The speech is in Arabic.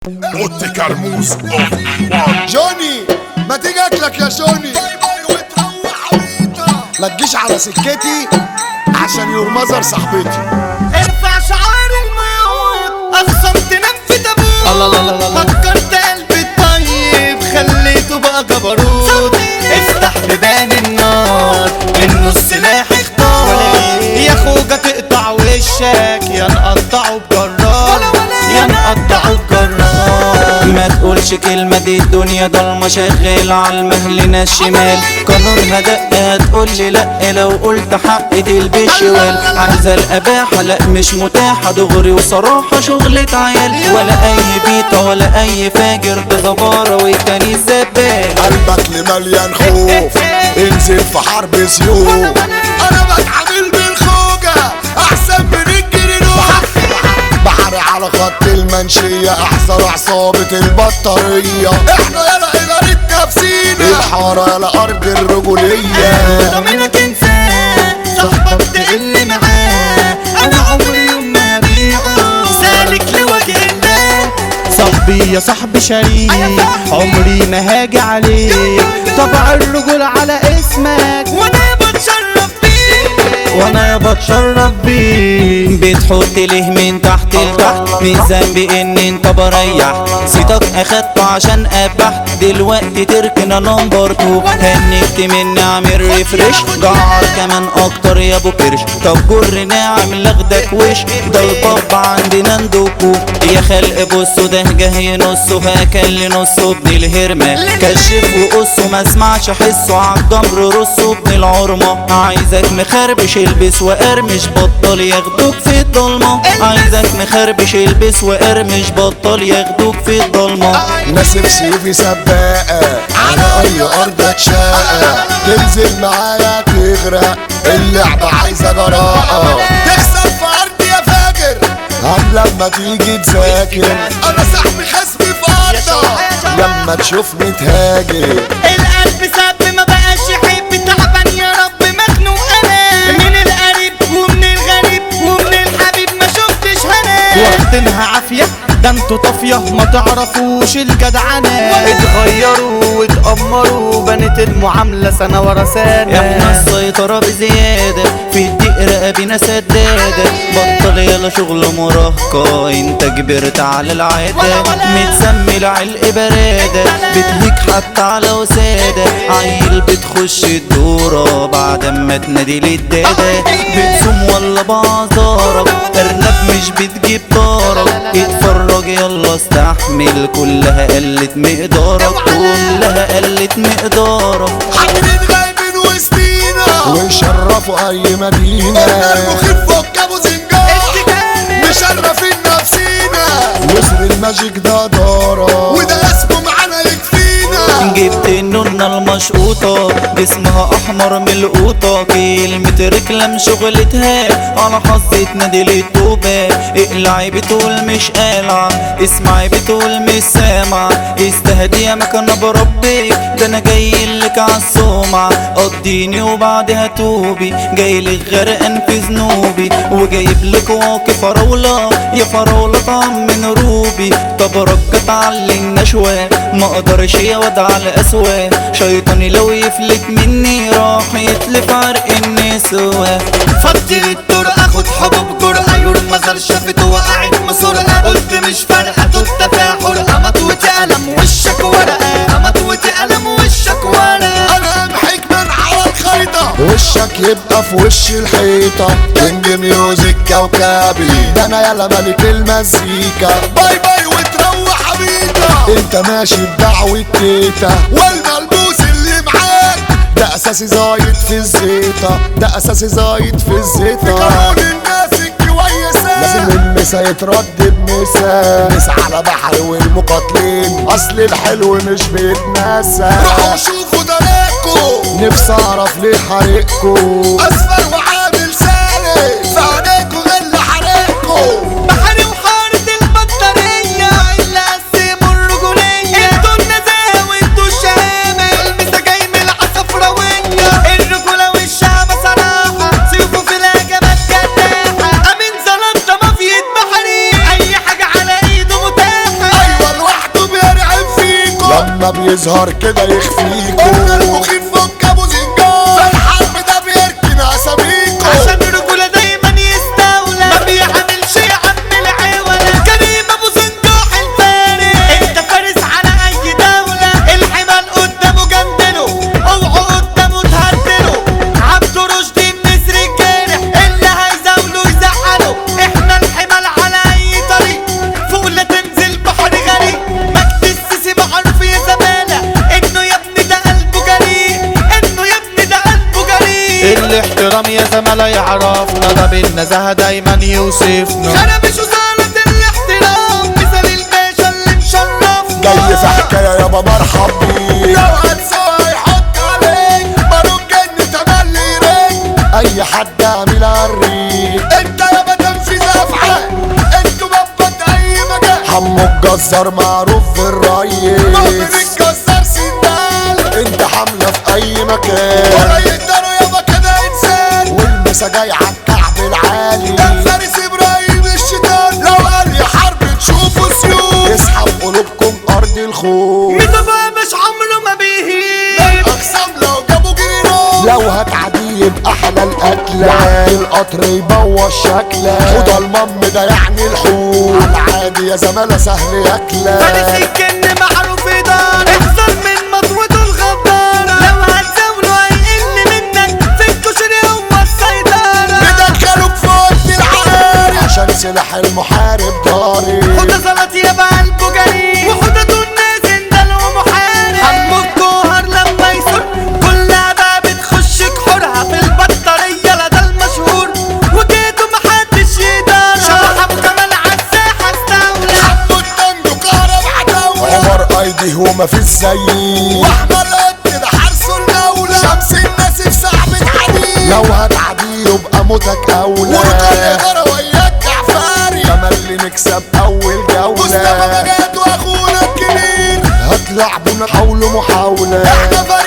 اوتي كرموز جوني ما تيجي اكلك يا جوني. ما تجيش على سكتي عشان يور مزر صاحبتي. ارفع شعار الموت اخصمت نفي تابوت. الله فكرت قلبي الطيب خليته بقى جبروت. افتح بيبان النار منه السلاح اختار. يا خوجة تقطع وشك يا نقطعه بجرار يا نقطعه بجرار. ما تقولش كلمة دي الدنيا ضلمة شغال عالمهلنا الشمال. قانونها دق هتقولي لأ لو قلت حق دي البشوال. عايزة الأباحة لأ مش متاحة دغري وصراحة شغلة عيال. ولا أي بيطة ولا أي فاجر بغبارة والتاني الزبال. قلبك مليان خوف انزل في حرب سيوف. انا بتعامل بالخوجة احسن من الجرينوف. بحري على خط المنشية احذر عصابة البطارية. احنا يلا ادارة نفسينا الحارة يلا ارض الرجولية. ضميرك انسان صاحبك تقل معاه. انا عمري يوم ما ابيعه سالك لوجه الله. صاحبي يا صاحبي شريك عمري ما هاجي عليك. طبع الرجل على اسمك وانا بتشرف بيك وانا بتشرف بيك. بتحط ليه من تحت لتحت من ذنبي ان انت بريح. صيتك اخدته عشان ابحت دلوقتي تركنا نمبر 2. هنكت من نعمل ريفريش جعر كمان اكتر يا ابو كرش. طب جر ناعم لاخدك وش ده الباب عندنا ندوكو. يا خلق بصوا ده جاي نصه هاكل نصه ابن الهرمة. كشف وقصه ما اسمعش حسه عالجمر رصه ابن العرمة. عايزك مخربش البس وقرمش بطل ياخدوك في الضلمة. عايزك مخربش البس وقرمش بطل ياخدوك في الضلمة. ناسف سيوفي سباقة على اي ارض تشاقة. تنزل معايا تغرق اللعبة عايزة جراءة. تكسب في ارض يا فاجر لما تيجي تذاكر. انا صاحبي خصمي في ارضة لما تشوفني تهاجر. القلب ساب ما بقاش يحب تعبان يا رب مخنوق. انا من القريب ومن الغريب ومن الحبيب ما شفتش هنا. واخدينها عافية ده انتوا طافية ما تعرفوش الجدعنة. اتغيروا واتأمروا بنت المعاملة سنة ورا سنة. احنا السيطرة بزيادة في الدق رقابينا سدادة. بطل يلا شغل مراهقة انت كبرت على العادة. متسمي العلق برادة بتهيك حتى على وسادة. عيل بتخش الدورة بعد ما تنادي للدادة. بتصوم ولا بعذارك ارنب مش بتجيب طارك. اتفرج يلا استحمل كلها قلت مقدارك كلها قلت مقدارك. حاجرين غايبين وسطينا ويشرفوا اي مدينة. المخيف فك ابو زنجان مشرفين نفسينا. وسر الماجيك ده دارة وده اسمه معانا يكفينا. جبت النونة المشقوطة جسمها احمر من القوطة. كلمة ركلم شغلتها على حظي تنادي للتوبة. اقلعي بتقول مش قالعة اسمعي بتقول مش سامعة. استهدي يا مكان بربك ده انا جايلك عالسمعة. قضيني وبعدها توبي جايلك غرقان في ذنوبي. وجايبلك واقي فراولة يا فراولة طعم من روبي. طب رجت على النشوة ما اقدرش يا واد على اسواه. شيطاني لو يفلت مني راح يتلف عرق النسوة. فضي الطرقة خد حبوب جرأة يور مزر شافته وقعت مسرقة. قلت مش فارقة تتفاح حرقة مطوتي قلم وشك ورقة. مطوتي قلم وشك ورقة. انا امحيك من على الخريطة وشك يبقى في وش الحيطة. كينج ميوزك كوكبي ده انا يلا ملك المزيكا. باي باي وتروح عبيطة انت ماشي بدعوة تيتا. والملبوس اللي معاك ده اساسي زايد في الزيطة. ده اساسي زايد في الزيطة. في قانون الناس الكويسة لازم المسا يترد بمسا. مسا على بحر والمقاتلين اصل الحلو مش بيتنسى. روحوا شوفوا دراكو نفسي اعرف ليه حريقكو. اصفر وعامل سالك في عينيكو غل حريقكو. بحري وحارة البطارية اللي قسموا الرجولية. انتوا النزاهة وانتوا الشهامة المسا جاي من العصفراوية. الرجولة والشعب صراحة سيوفوا في الهجمات جناحة. امين ظلام ده مافية بحري اي حاجة على ايده متاحة. ايوه ده بيظهر كده يخفيكوا. قلنا المخيف فك ابو زنجان، في الحرب ده بيركن اساميكوا. عشان الرجولة دايما يستولى، ما بيعملش يا عم العوله. كريم ابو زنجاح الفارس، انت فارس على اي دولة. الحمال قدامه جندله، اوعوا قدامه تهدله. عبده رشدي النسر الجارح، اللي هيزاوله يزعله. احنا الحمال على اي طريق، فوق لا تنزل بحر غريق. مجد السيسي معروف يا زمالة، انه يا ابني ده قلبه جريء، انه يا ابني ده قلبه جريء. الاحترام يا زملاء يعرفنا، ده بالنزاهة دايما يوصفنا. خربش وزارة الاحترام، مثال الباشا اللي مشرفنا. جاي في حكاية يابا مرحب بيك، لو هتسوى هيحط عليك باروك جن تملي ريك. اي حد عامل عريك، انت يابا تنفيذ افعال، انتوا بابا اي مكان. حمو الجزار معروف في الريس، مؤمن الجزار سندال، انت حملة في اي مكان. ولا يقدروا يابا كده انسان، والمسا جاي عالكعب العالي. الفارس ابراهيم الشيطان، لو قال يا حرب تشوفوا سيوف، يسحب قلوبكم ارض الخوف. مش عمره ما بيهين، اقسم لو جابوا جنينات، لو هتعدي يبقى احلى الاكله. يعني القطر يبوظ شكلك، خد المم ده يعني الحوت. عادي يا زمالة سهل فارس ياكلك. الجن معروف دار، احذر من مطوته الغدارة. لو هتزاوله هيقل منك، في الكشري هو السيطرة. ندخلوك في وقت العاري، عشان سلاح المحارب ضاري. خد زلط يبقى قلبه جريء، وخدته الناس اندل ومحارب. حمو الجوهر لما يسر، كلها بقى بتخش كحورها. في البطارية لا ده المشهور، وجيته محدش يقدر. شبح ابو كمال عالساحة استولى. حمو التانجو كهرب عداولة، عمر ايدي هو مفيش زيه. واحمر قد ده حرسه الاولى، شمس الناس في صعبة حديد. لو هتعدي يبقى موتك اولى، ورقم الاداره وياك جعفري. تملي نكسب اول جولة، مصطفى مجاد واخونا الكبير. هتلعبونا حاولوا محاولة، احنا